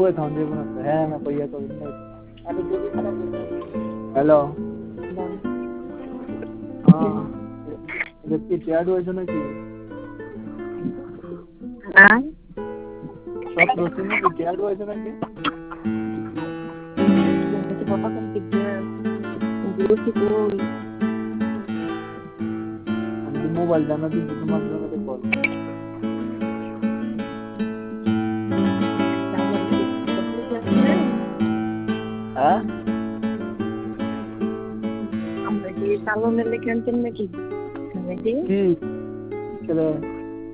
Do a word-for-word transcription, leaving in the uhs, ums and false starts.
বই থাম যে কোনো হ্যাঁ না কইয়া কই হ্যালো হ্যাঁ দেখি চ্যাট হয়েছে নাকি হ্যাঁ সব প্রশ্ন কি চ্যাট হয়েছে নাকি কথা বলতে গুরুত্ব কই আমি মোবাইল জানা দিন তোমার জন্য কল হ্যাঁ আমরা কি সালনের লেখেন নাকি কি চলে